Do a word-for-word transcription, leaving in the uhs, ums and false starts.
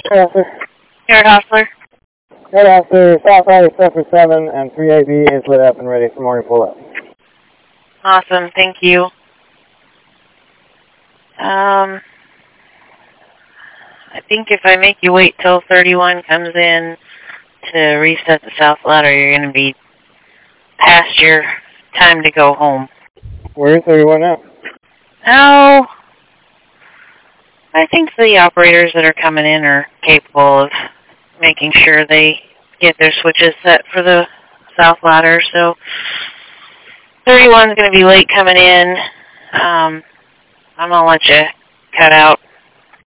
Hey, officer. Here at Hostler. Hey, officer. South side of Sector seven and three A B is lit up and ready for morning pull-up. Awesome, thank you. Um, I think if I make you wait till thirty-one comes in to reset the south ladder, you're going to be past your time to go home. Where is thirty-one now? Oh, I think the operators that are coming in are capable of making sure they get their switches set for the south ladder, so thirty-one's going to be late coming in. Um, I'm going to let you cut out